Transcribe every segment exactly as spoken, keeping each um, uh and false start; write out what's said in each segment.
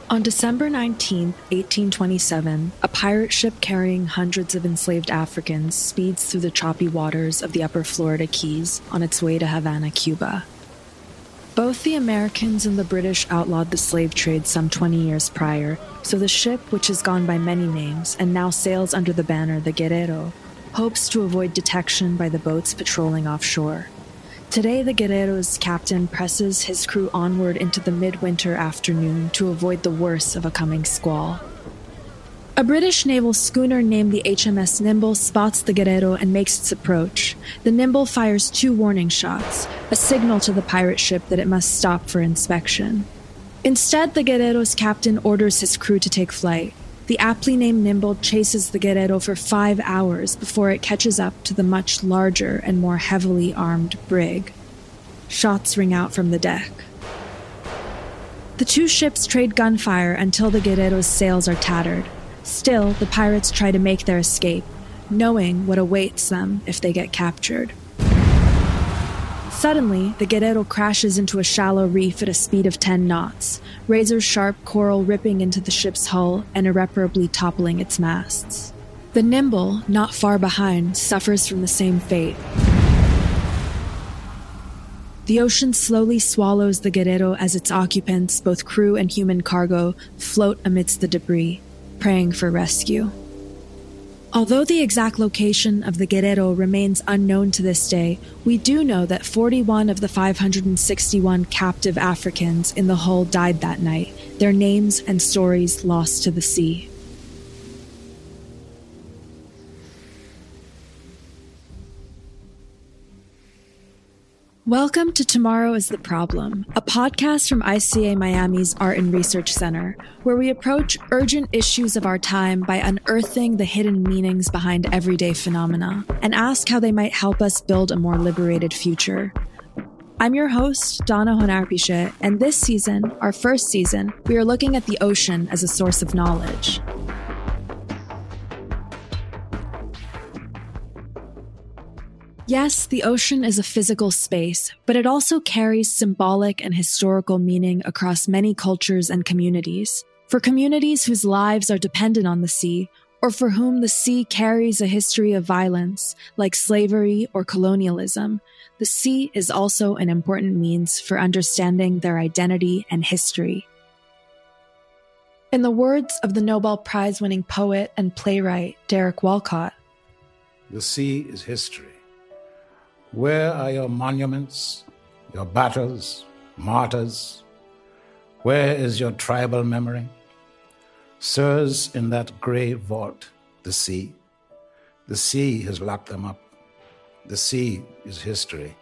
On December nineteenth, eighteen twenty-seven, a pirate ship carrying hundreds of enslaved Africans speeds through the choppy waters of the upper Florida Keys on its way to Havana, Cuba. Both the Americans and the British outlawed the slave trade some twenty years prior, so the ship, which has gone by many names and now sails under the banner the Guerrero, hopes to avoid detection by the boats patrolling offshore. Today, the Guerrero's captain presses his crew onward into the midwinter afternoon to avoid the worst of a coming squall. A British naval schooner named the H M S Nimble spots the Guerrero and makes its approach. The Nimble fires two warning shots, a signal to the pirate ship that it must stop for inspection. Instead, the Guerrero's captain orders his crew to take flight. The aptly named Nimble chases the Guerrero for five hours before it catches up to the much larger and more heavily armed brig. Shots ring out from the deck. The two ships trade gunfire until the Guerrero's sails are tattered. Still, the pirates try to make their escape, knowing what awaits them if they get captured. Suddenly, the Guerrero crashes into a shallow reef at a speed of ten knots, razor-sharp coral ripping into the ship's hull and irreparably toppling its masts. The Nimble, not far behind, suffers from the same fate. The ocean slowly swallows the Guerrero as its occupants, both crew and human cargo, float amidst the debris, praying for rescue. Although the exact location of the Guerrero remains unknown to this day, we do know that forty-one of the five hundred sixty-one captive Africans in the hull died that night, their names and stories lost to the sea. Welcome to Tomorrow is the Problem, a podcast from I C A Miami's Art and Research Center, where we approach urgent issues of our time by unearthing the hidden meanings behind everyday phenomena and ask how they might help us build a more liberated future. I'm your host, Donna Honarpiche, and this season, our first season, we are looking at the ocean as a source of knowledge. Yes, the ocean is a physical space, but it also carries symbolic and historical meaning across many cultures and communities. For communities whose lives are dependent on the sea, or for whom the sea carries a history of violence, like slavery or colonialism, the sea is also an important means for understanding their identity and history. In the words of the Nobel Prize-winning poet and playwright Derek Walcott, "The sea is history. Where are your monuments, your battles, martyrs? Where is your tribal memory? Sirs, in that grey vault, the sea. The sea has locked them up. The sea is history."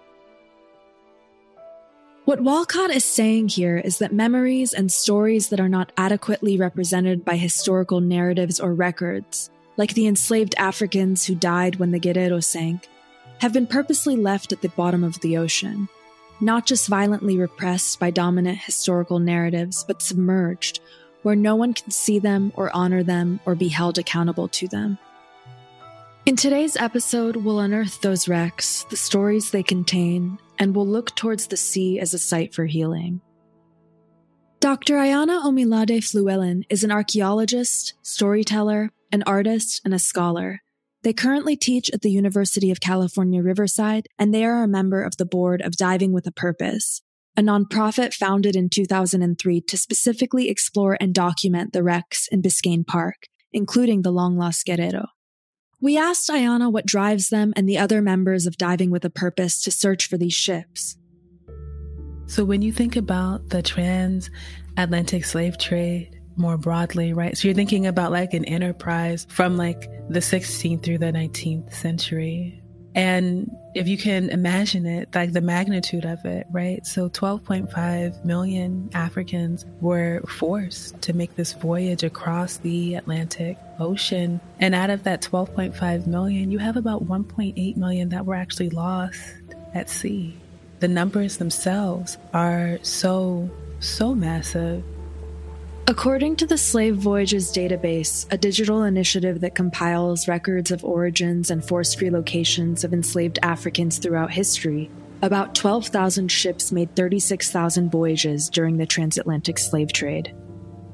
What Walcott is saying here is that memories and stories that are not adequately represented by historical narratives or records, like the enslaved Africans who died when the Guerrero sank, have been purposely left at the bottom of the ocean, not just violently repressed by dominant historical narratives, but submerged, where no one can see them or honor them or be held accountable to them. In today's episode, we'll unearth those wrecks, the stories they contain, and we'll look towards the sea as a site for healing. Doctor Ayana Omilade Fluellen is an archaeologist, storyteller, an artist, and a scholar. They currently teach at the University of California, Riverside, and they are a member of the board of Diving with a Purpose, a nonprofit founded in two thousand three to specifically explore and document the wrecks in Biscayne Park, including the long-lost Guerrero. We asked Ayana what drives them and the other members of Diving with a Purpose to search for these ships. So when you think about the transatlantic slave trade, more broadly, right? So you're thinking about like an enterprise from like the sixteenth through the nineteenth century. And if you can imagine it, like the magnitude of it, right? So twelve point five million Africans were forced to make this voyage across the Atlantic Ocean. And out of that twelve point five million, you have about one point eight million that were actually lost at sea. The numbers themselves are so, so massive. According to the Slave Voyages Database, a digital initiative that compiles records of origins and forced relocations of enslaved Africans throughout history, about twelve thousand ships made thirty-six thousand voyages during the transatlantic slave trade.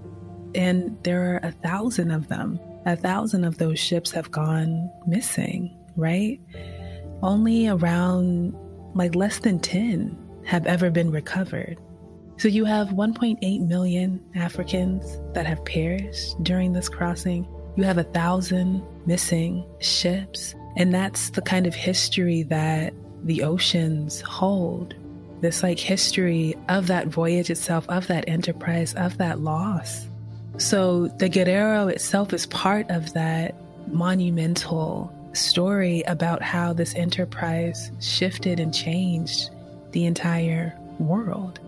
And there are a thousand of them. A thousand of those ships have gone missing, right? Only around like less than ten have ever been recovered. So you have one point eight million Africans that have perished during this crossing. You have a thousand missing ships. And that's the kind of history that the oceans hold. This like history of that voyage itself, of that enterprise, of that loss. So the Guerrero itself is part of that monumental story about how this enterprise shifted and changed the entire world.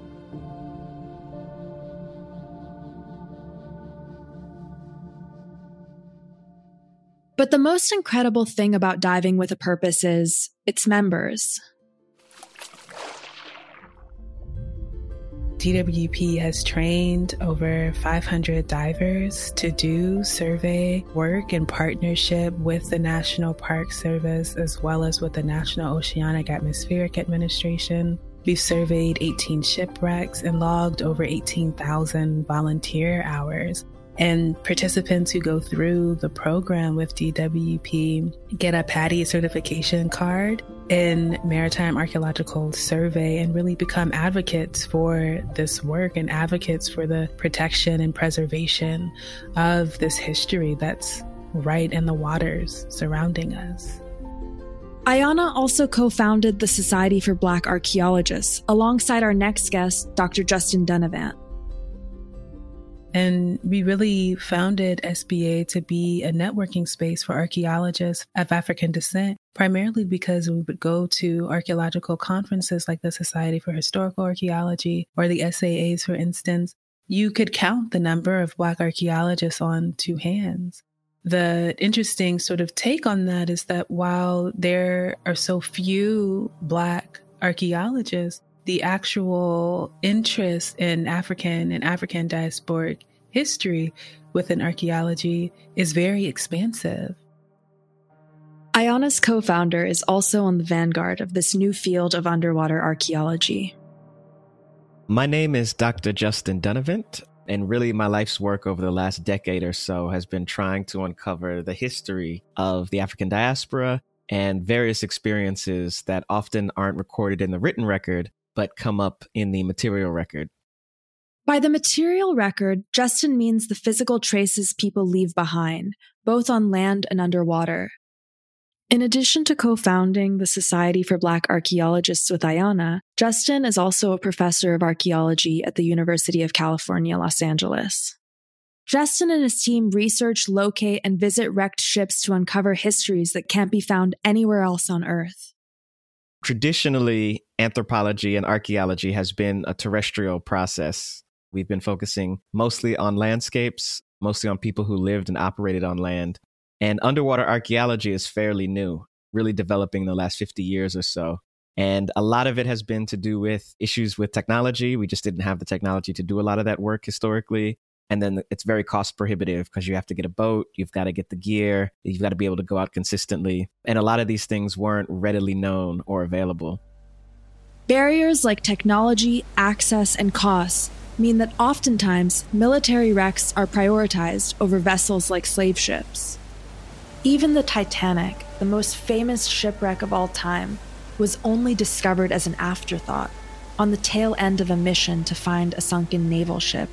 But the most incredible thing about Diving with a Purpose is its members. D W P has trained over five hundred divers to do survey work in partnership with the National Park Service as well as with the National Oceanic Atmospheric Administration. We've surveyed eighteen shipwrecks and logged over eighteen thousand volunteer hours. And participants who go through the program with D W P get a PADI certification card in Maritime Archaeological Survey and really become advocates for this work and advocates for the protection and preservation of this history that's right in the waters surrounding us. Ayanna also co-founded the Society for Black Archaeologists alongside our next guest, Doctor Justin Dunavant. And we really founded S B A to be a networking space for archaeologists of African descent, primarily because we would go to archaeological conferences like the Society for Historical Archaeology or the S A As, for instance. You could count the number of Black archaeologists on two hands. The interesting sort of take on that is that while there are so few Black archaeologists, the actual interest in African and African diasporic history within archaeology is very expansive. Ayanna's co-founder is also on the vanguard of this new field of underwater archaeology. My name is Doctor Justin Dunavant, and really my life's work over the last decade or so has been trying to uncover the history of the African diaspora and various experiences that often aren't recorded in the written record, but come up in the material record. By the material record, Justin means the physical traces people leave behind, both on land and underwater. In addition to co-founding the Society for Black Archaeologists with Ayanna, Justin is also a professor of archaeology at the University of California, Los Angeles. Justin and his team research, locate, and visit wrecked ships to uncover histories that can't be found anywhere else on Earth. Traditionally, anthropology and archaeology has been a terrestrial process. We've been focusing mostly on landscapes, mostly on people who lived and operated on land. And underwater archaeology is fairly new, really developing in the last fifty years or so. And a lot of it has been to do with issues with technology. We just didn't have the technology to do a lot of that work historically. And then it's very cost prohibitive because you have to get a boat, you've got to get the gear, you've got to be able to go out consistently. And a lot of these things weren't readily known or available. Barriers like technology, access, and costs mean that oftentimes military wrecks are prioritized over vessels like slave ships. Even the Titanic, the most famous shipwreck of all time, was only discovered as an afterthought on the tail end of a mission to find a sunken naval ship.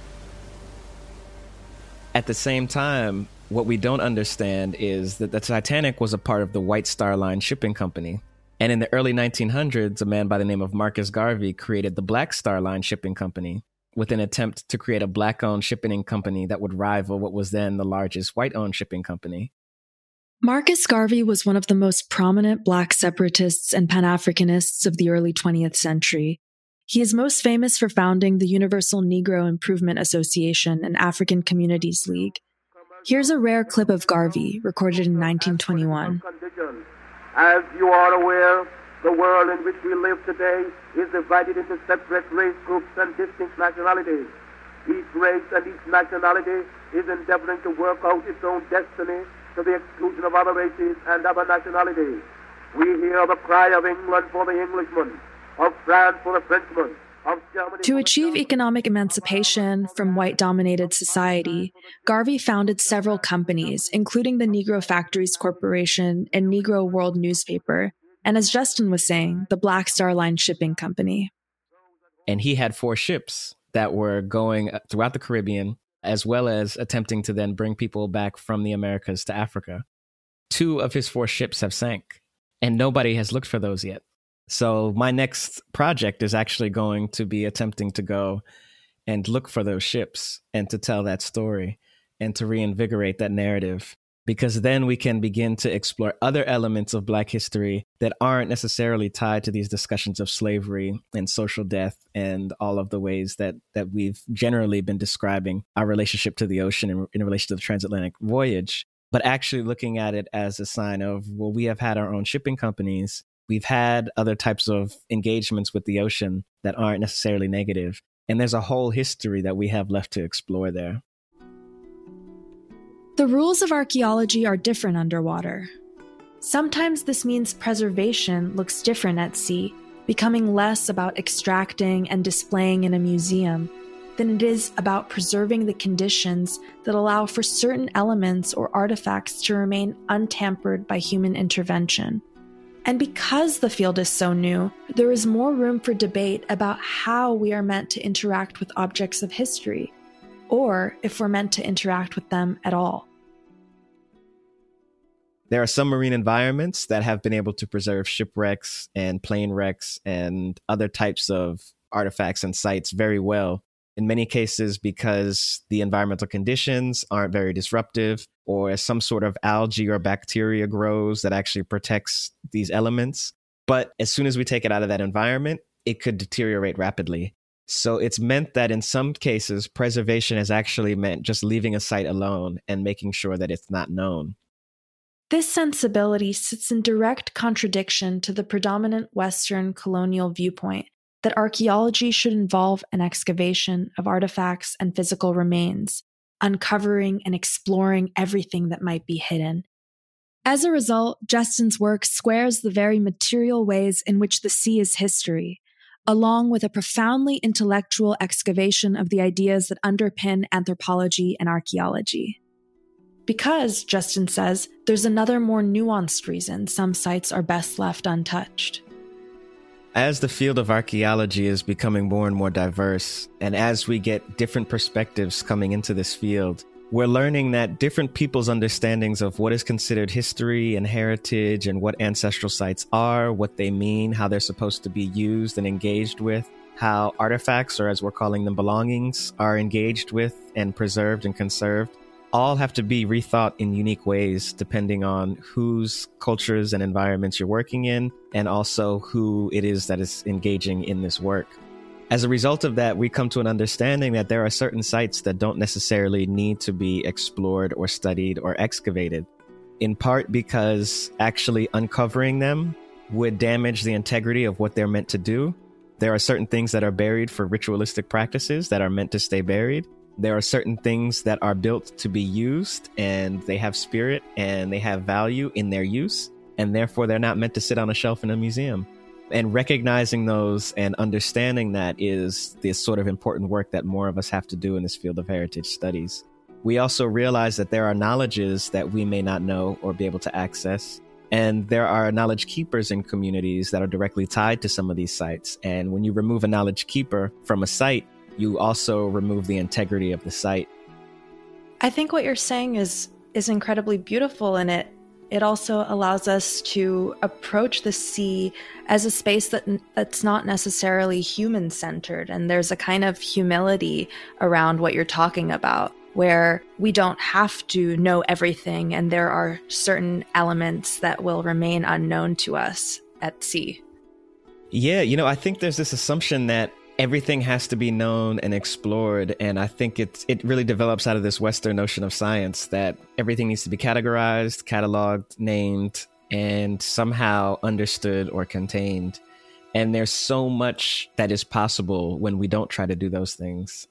At the same time, what we don't understand is that the Titanic was a part of the White Star Line shipping company. And in the early nineteen hundreds, a man by the name of Marcus Garvey created the Black Star Line shipping company with an attempt to create a Black-owned shipping company that would rival what was then the largest white-owned shipping company. Marcus Garvey was one of the most prominent Black separatists and Pan-Africanists of the early twentieth century. He is most famous for founding the Universal Negro Improvement Association and African Communities League. Here's a rare clip of Garvey, recorded in nineteen twenty-one. As you are aware, the world in which we live today is divided into separate race groups and distinct nationalities. Each race and each nationality is endeavoring to work out its own destiny to the exclusion of other races and other nationalities. We hear the cry of England for the Englishman, of France for the Frenchman, of Germany. To achieve economic emancipation from white-dominated society, Garvey founded several companies, including the Negro Factories Corporation and Negro World Newspaper, and as Justin was saying, the Black Star Line Shipping Company. And he had four ships that were going throughout the Caribbean, as well as attempting to then bring people back from the Americas to Africa. Two of his four ships have sank, and nobody has looked for those yet. So my next project is actually going to be attempting to go and look for those ships and to tell that story and to reinvigorate that narrative, because then we can begin to explore other elements of Black history that aren't necessarily tied to these discussions of slavery and social death and all of the ways that that we've generally been describing our relationship to the ocean in, in relation to the transatlantic voyage, but actually looking at it as a sign of, well, we have had our own shipping companies. We've had other types of engagements with the ocean that aren't necessarily negative. And there's a whole history that we have left to explore there. The rules of archaeology are different underwater. Sometimes this means preservation looks different at sea, becoming less about extracting and displaying in a museum than it is about preserving the conditions that allow for certain elements or artifacts to remain untampered by human intervention. And because the field is so new, there is more room for debate about how we are meant to interact with objects of history, or if we're meant to interact with them at all. There are some marine environments that have been able to preserve shipwrecks and plane wrecks and other types of artifacts and sites very well. In many cases, because the environmental conditions aren't very disruptive, or some sort of algae or bacteria grows that actually protects these elements. But as soon as we take it out of that environment, it could deteriorate rapidly. So it's meant that in some cases, preservation has actually meant just leaving a site alone and making sure that it's not known. This sensibility sits in direct contradiction to the predominant Western colonial viewpoint that archaeology should involve an excavation of artifacts and physical remains, uncovering and exploring everything that might be hidden. As a result, Justin's work squares the very material ways in which the sea is history, along with a profoundly intellectual excavation of the ideas that underpin anthropology and archaeology. Because, Justin says, there's another more nuanced reason some sites are best left untouched. As the field of archaeology is becoming more and more diverse, and as we get different perspectives coming into this field, we're learning that different people's understandings of what is considered history and heritage and what ancestral sites are, what they mean, how they're supposed to be used and engaged with, how artifacts, or as we're calling them, belongings, are engaged with and preserved and conserved, all have to be rethought in unique ways depending on whose cultures and environments you're working in, and also who it is that is engaging in this work. As a result of that, we come to an understanding that there are certain sites that don't necessarily need to be explored or studied or excavated, in part because actually uncovering them would damage the integrity of what they're meant to do. There are certain things that are buried for ritualistic practices that are meant to stay buried. There are certain things that are built to be used, and they have spirit and they have value in their use, and therefore they're not meant to sit on a shelf in a museum. And recognizing those and understanding that is the sort of important work that more of us have to do in this field of heritage studies. We also realize that there are knowledges that we may not know or be able to access. And there are knowledge keepers in communities that are directly tied to some of these sites. And when you remove a knowledge keeper from a site, you also remove the integrity of the site. I think what you're saying is is incredibly beautiful, and it it also allows us to approach the sea as a space that that's not necessarily human-centered. And there's a kind of humility around what you're talking about, where we don't have to know everything, and there are certain elements that will remain unknown to us at sea. Yeah, you know, I think there's this assumption that everything has to be known and explored. And I think it's, it really develops out of this Western notion of science that everything needs to be categorized, cataloged, named, and somehow understood or contained. And there's so much that is possible when we don't try to do those things.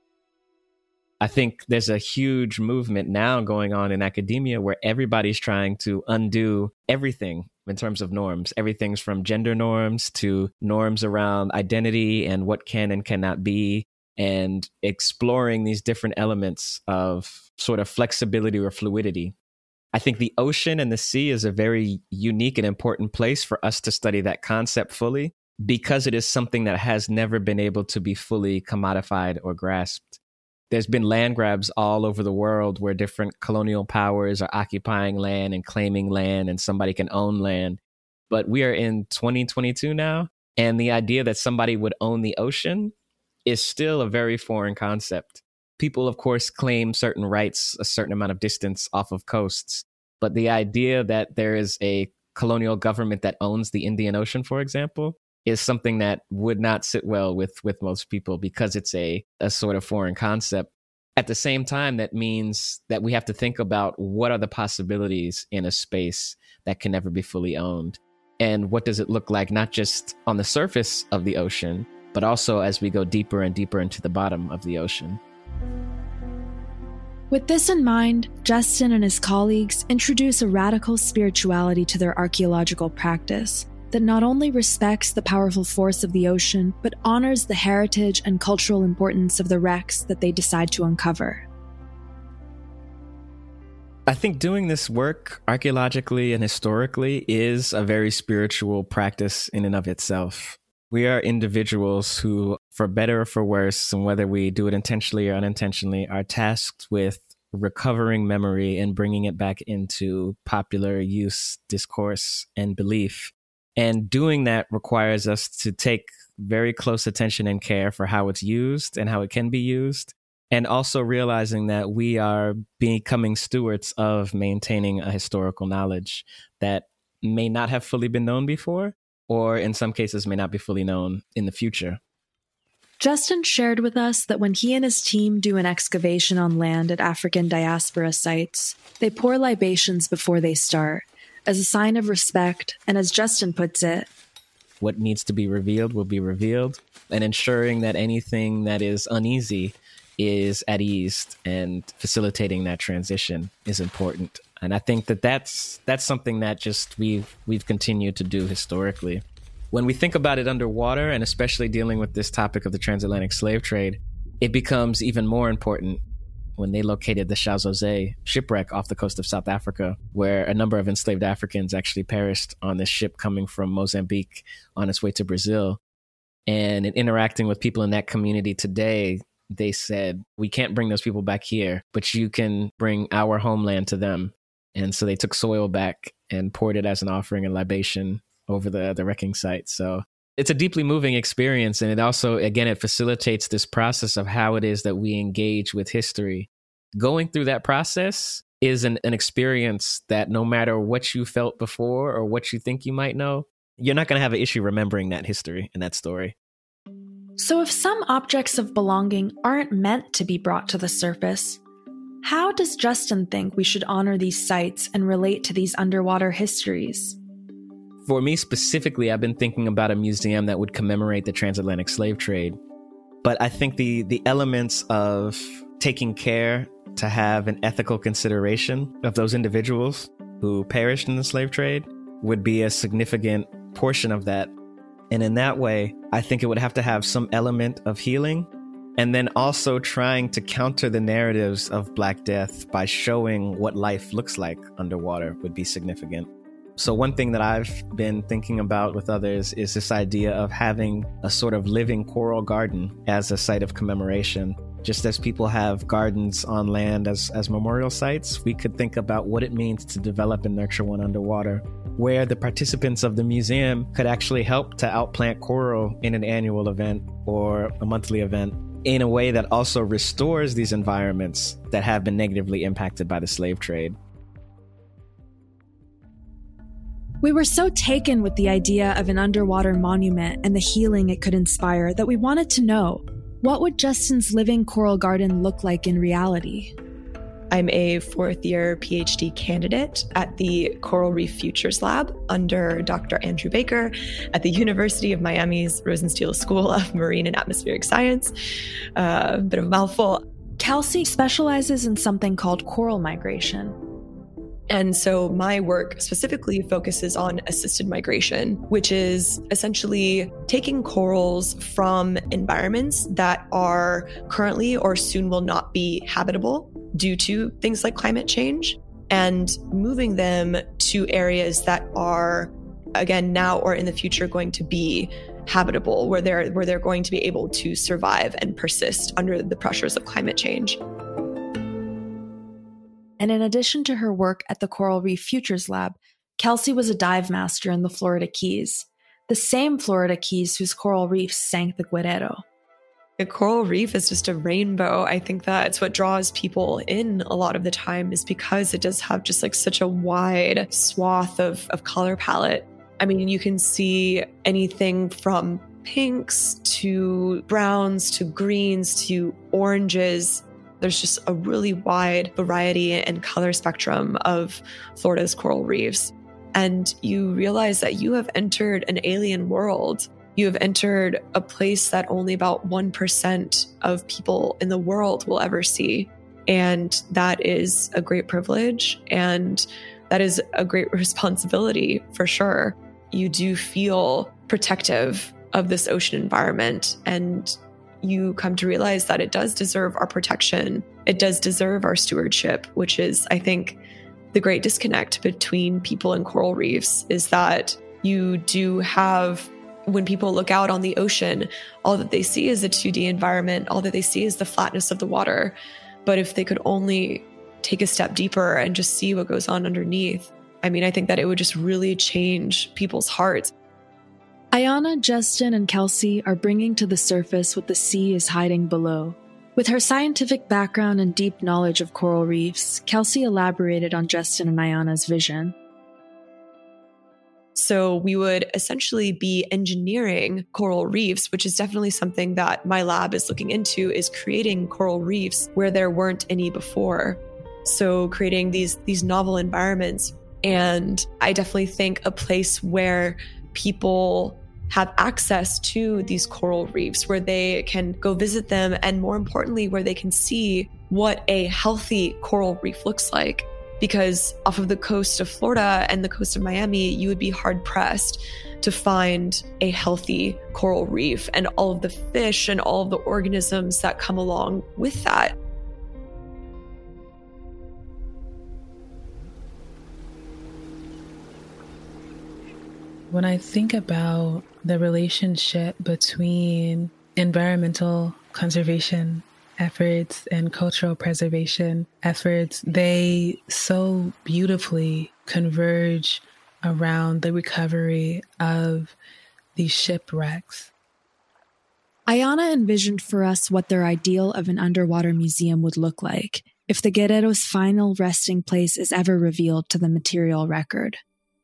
I think there's a huge movement now going on in academia where everybody's trying to undo everything in terms of norms. Everything's from gender norms to norms around identity and what can and cannot be, and exploring these different elements of sort of flexibility or fluidity. I think the ocean and the sea is a very unique and important place for us to study that concept fully, because it is something that has never been able to be fully commodified or grasped. There's been land grabs all over the world where different colonial powers are occupying land and claiming land, and somebody can own land. But we are in twenty twenty-two now, and the idea that somebody would own the ocean is still a very foreign concept. People, of course, claim certain rights, a certain amount of distance off of coasts. But the idea that there is a colonial government that owns the Indian Ocean, for example, is something that would not sit well with, with most people, because it's a, a sort of foreign concept. At the same time, that means that we have to think about what are the possibilities in a space that can never be fully owned. And what does it look like, not just on the surface of the ocean, but also as we go deeper and deeper into the bottom of the ocean. With this in mind, Justin and his colleagues introduce a radical spirituality to their archaeological practice that not only respects the powerful force of the ocean, but honors the heritage and cultural importance of the wrecks that they decide to uncover. I think doing this work archaeologically and historically is a very spiritual practice in and of itself. We are individuals who, for better or for worse, and whether we do it intentionally or unintentionally, are tasked with recovering memory and bringing it back into popular use, discourse, and belief. And doing that requires us to take very close attention and care for how it's used and how it can be used. And also realizing that we are becoming stewards of maintaining a historical knowledge that may not have fully been known before, or in some cases may not be fully known in the future. Justin shared with us that when he and his team do an excavation on land at African diaspora sites, they pour libations before they start, as a sign of respect, and as Justin puts it, what needs to be revealed will be revealed, and ensuring that anything that is uneasy is at ease, and facilitating that transition is important. And I think that that's that's something that just we've we've continued to do historically. When we think about it underwater, and especially dealing with this topic of the transatlantic slave trade, it becomes even more important when they located the Chazozé shipwreck off the coast of South Africa, where a number of enslaved Africans actually perished on this ship coming from Mozambique on its way to Brazil. And in interacting with people in that community today, they said, we can't bring those people back here, but you can bring our homeland to them. And so they took soil back and poured it as an offering and libation over the, the wrecking site. So it's a deeply moving experience. And it also, again, it facilitates this process of how it is that we engage with history. Going through that process is an, an experience that no matter what you felt before or what you think you might know, you're not going to have an issue remembering that history and that story. So if some objects of belonging aren't meant to be brought to the surface, how does Justin think we should honor these sites and relate to these underwater histories? For me specifically, I've been thinking about a museum that would commemorate the transatlantic slave trade. But I think the the elements of taking care to have an ethical consideration of those individuals who perished in the slave trade would be a significant portion of that. And in that way, I think it would have to have some element of healing, and then also trying to counter the narratives of Black Death by showing what life looks like underwater would be significant. So one thing that I've been thinking about with others is this idea of having a sort of living coral garden as a site of commemoration. Just as people have gardens on land as, as memorial sites, we could think about what it means to develop and nurture one underwater, where the participants of the museum could actually help to outplant coral in an annual event or a monthly event in a way that also restores these environments that have been negatively impacted by the slave trade. We were so taken with the idea of an underwater monument and the healing it could inspire that we wanted to know, what would Justin's living coral garden look like in reality? I'm a fourth year PhD candidate at the Coral Reef Futures Lab under Doctor Andrew Baker at the University of Miami's Rosenstiel School of Marine and Atmospheric Science. A uh, bit of a mouthful. Kelsey specializes in something called coral migration. And so my work specifically focuses on assisted migration, which is essentially taking corals from environments that are currently or soon will not be habitable due to things like climate change, and moving them to areas that are, again, now or in the future going to be habitable, where they're where they're going to be able to survive and persist under the pressures of climate change. And in addition to her work at the Coral Reef Futures Lab, Kelsey was a dive master in the Florida Keys, the same Florida Keys whose coral reefs sank the Guerrero. The coral reef is just a rainbow. I think that's what draws people in a lot of the time, is because it does have just like such a wide swath of, of color palette. I mean, you can see anything from pinks to browns to greens to oranges. There's just a really wide variety and color spectrum of Florida's coral reefs. And you realize that you have entered an alien world. You have entered a place that only about one percent of people in the world will ever see. And that is a great privilege, and that is a great responsibility for sure. You do feel protective of this ocean environment, and you come to realize that it does deserve our protection. It does deserve our stewardship, which is, I think, the great disconnect between people and coral reefs, is that you do have, when people look out on the ocean, all that they see is a two D environment. All that they see is the flatness of the water. But if they could only take a step deeper and just see what goes on underneath, I mean, I think that it would just really change people's hearts. Ayana, Justin, and Kelsey are bringing to the surface what the sea is hiding below. With her scientific background and deep knowledge of coral reefs, Kelsey elaborated on Justin and Ayana's vision. So we would essentially be engineering coral reefs, which is definitely something that my lab is looking into, is creating coral reefs where there weren't any before. So creating these, these novel environments. And I definitely think a place where people have access to these coral reefs, where they can go visit them, and more importantly, where they can see what a healthy coral reef looks like. Because off of the coast of Florida and the coast of Miami, you would be hard-pressed to find a healthy coral reef and all of the fish and all of the organisms that come along with that. When I think about the relationship between environmental conservation efforts and cultural preservation efforts, they so beautifully converge around the recovery of these shipwrecks. Ayana envisioned for us what their ideal of an underwater museum would look like if the Guerrero's final resting place is ever revealed to the material record.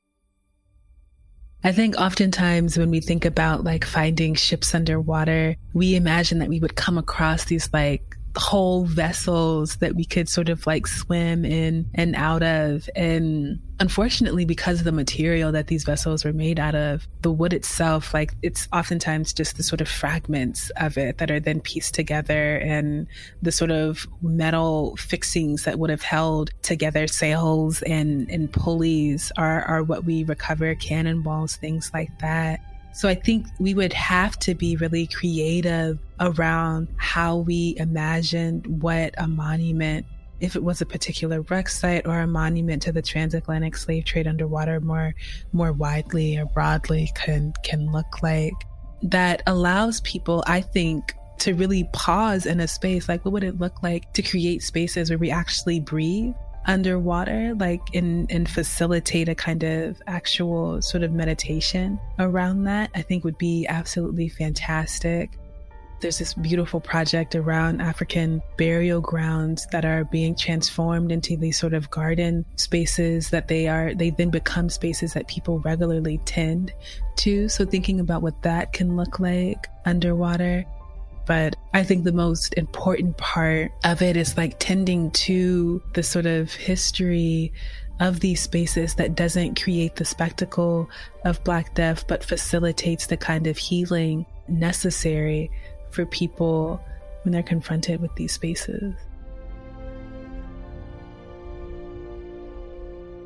I think oftentimes when we think about like finding ships underwater, we imagine that we would come across these like whole vessels that we could sort of like swim in and out of. And unfortunately, because of the material that these vessels were made out of, the wood itself, like it's oftentimes just the sort of fragments of it that are then pieced together, and the sort of metal fixings that would have held together sails and, and pulleys are, are what we recover, cannonballs, things like that. So I think we would have to be really creative around how we imagined what a monument, if it was a particular wreck site or a monument to the transatlantic slave trade underwater more, more widely or broadly can, can look like. That allows people, I think, to really pause in a space. Like, what would it look like to create spaces where we actually breathe underwater, like and and facilitate a kind of actual sort of meditation around that? I think would be absolutely fantastic. There's this beautiful project around African burial grounds that are being transformed into these sort of garden spaces that they are, they then become spaces that people regularly tend to. So thinking about what that can look like underwater. But I think the most important part of it is like tending to the sort of history of these spaces that doesn't create the spectacle of Black death, but facilitates the kind of healing necessary for people when they're confronted with these spaces.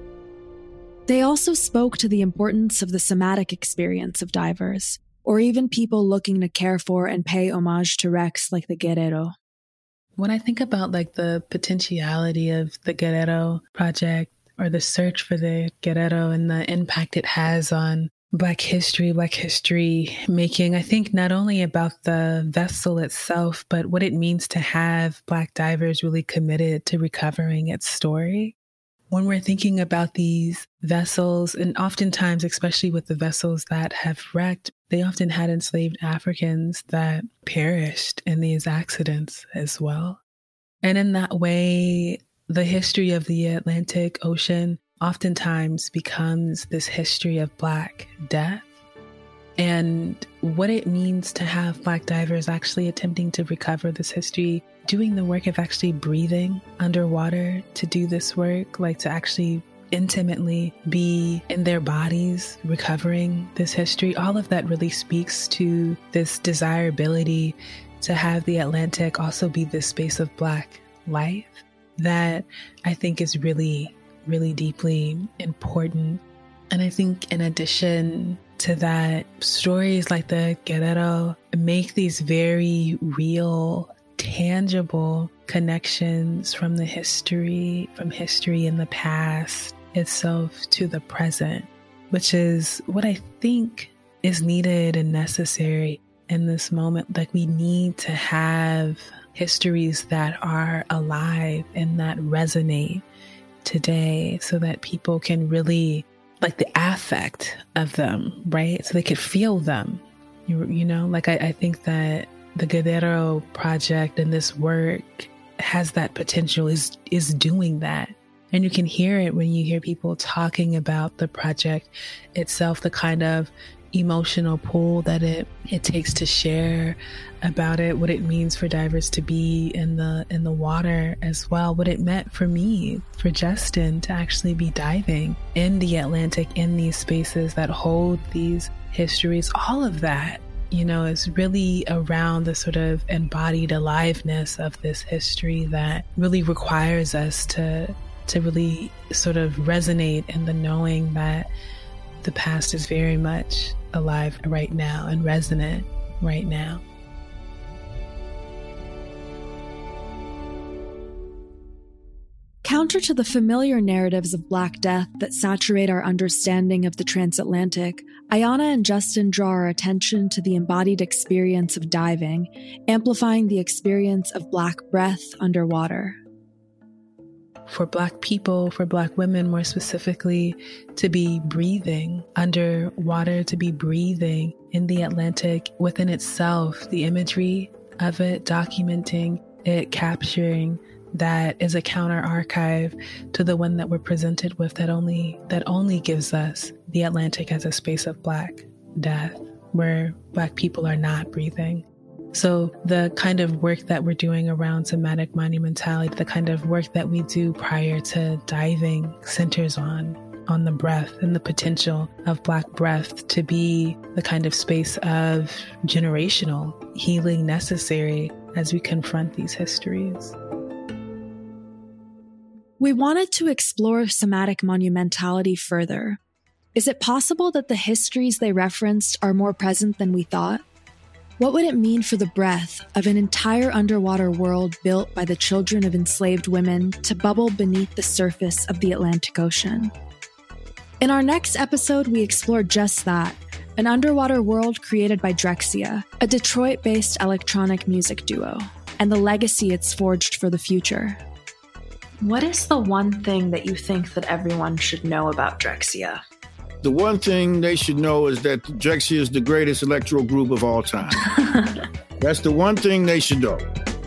They also spoke to the importance of the somatic experience of divers, or even people looking to care for and pay homage to wrecks like the Guerrero. When I think about like the potentiality of the Guerrero project or the search for the Guerrero and the impact it has on Black history, Black history making, I think not only about the vessel itself, but what it means to have Black divers really committed to recovering its story. When we're thinking about these vessels, and oftentimes, especially with the vessels that have wrecked, they often had enslaved Africans that perished in these accidents as well. And in that way, the history of the Atlantic Ocean oftentimes becomes this history of Black death. And what it means to have Black divers actually attempting to recover this history, doing the work of actually breathing underwater to do this work, like to actually intimately be in their bodies recovering this history, all of that really speaks to this desirability to have the Atlantic also be this space of Black life that I think is really, really deeply important. And I think in addition to that, stories like the Guerrero make these very real, tangible connections from the history, from history in the past itself to the present, which is what I think is needed and necessary in this moment. Like, we need to have histories that are alive and that resonate today so that people can really, like, the affect of them, right? So they could feel them, you, you know? Like, I, I think that the Guerrero project and this work has that potential, is is doing that. And you can hear it when you hear people talking about the project itself, the kind of emotional pull that it it takes to share about it, what it means for divers to be in the in the water as well, what it meant for me, for Justin, to actually be diving in the Atlantic, in these spaces that hold these histories. All of that, you know, is really around the sort of embodied aliveness of this history that really requires us to to really sort of resonate in the knowing that the past is very much alive right now and resonant right now. Counter to the familiar narratives of Black death that saturate our understanding of the transatlantic, Ayana and Justin draw our attention to the embodied experience of diving, amplifying the experience of Black breath underwater. For Black people, for Black women more specifically, to be breathing underwater, to be breathing in the Atlantic within itself, the imagery of it, documenting it, capturing that is a counter archive to the one that we're presented with that only that only gives us the Atlantic as a space of Black death, where Black people are not breathing. So the kind of work that we're doing around somatic monumentality, the kind of work that we do prior to diving, centers on on the breath and the potential of Black breath to be the kind of space of generational healing necessary as we confront these histories. We wanted to explore somatic monumentality further. Is it possible that the histories they referenced are more present than we thought? What would it mean for the breath of an entire underwater world built by the children of enslaved women to bubble beneath the surface of the Atlantic Ocean? In our next episode, we explore just that, an underwater world created by Drexciya, a Detroit-based electronic music duo, and the legacy it's forged for the future. What is the one thing that you think that everyone should know about Drexciya? The one thing they should know is that Drexciya is the greatest electro group of all time. That's the one thing they should know.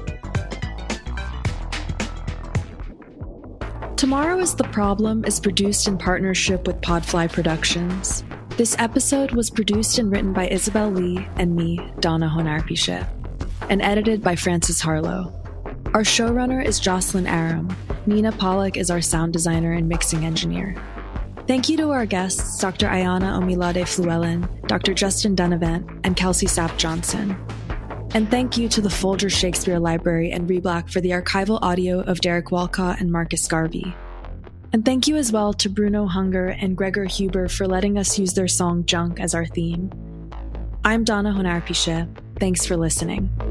Tomorrow is the Problem is produced in partnership with Podfly Productions. This episode was produced and written by Isabel Lee and me, Donna Honarpische, and edited by Francis Harlow. Our showrunner is Jocelyn Aram. Nina Pollock is our sound designer and mixing engineer. Thank you to our guests, Doctor Ayana Omilade Fluellen, Doctor Justin Dunavant, and Kelsey Sapp Johnson. And thank you to the Folger Shakespeare Library and Reblack for the archival audio of Derek Walcott and Marcus Garvey. And thank you as well to Bruno Hunger and Gregor Huber for letting us use their song Junk as our theme. I'm Donna Honarpiche. Thanks for listening.